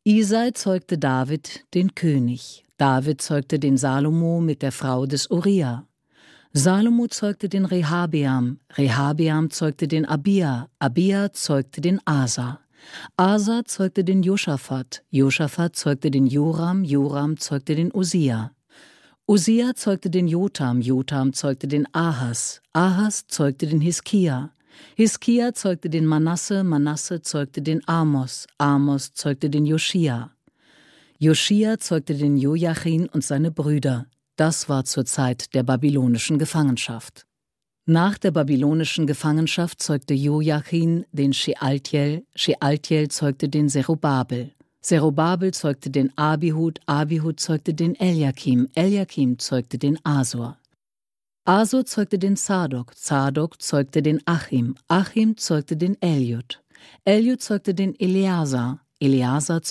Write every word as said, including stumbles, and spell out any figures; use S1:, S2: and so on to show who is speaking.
S1: Isai zeugte David, den König. David zeugte den Salomo mit der Frau des Uria. Salomo zeugte den Rehabeam. Rehabeam zeugte den Abia. Abia zeugte den Asa. Asa zeugte den Josaphat. Josaphat zeugte den Joram. Joram zeugte den Usia. Usia zeugte den Jotam. Jotam zeugte den Ahas. Ahas zeugte den Hiskia. Hiskia zeugte den Manasse. Manasse zeugte den Amos. Amos zeugte den Joschia. Joschia zeugte den Joachim und seine Brüder. Das war zur Zeit der babylonischen Gefangenschaft. Nach der babylonischen Gefangenschaft zeugte Joachim den Shealtiel. Shealtiel zeugte den Zerubabel. Zerubabel zeugte den Abihud. Abihud zeugte den Eliakim. Eliakim zeugte den Asor. Asor zeugte den Zadok. Zadok zeugte den Achim. Achim zeugte den Eliud. Eliud zeugte den Eleazar. Eleazar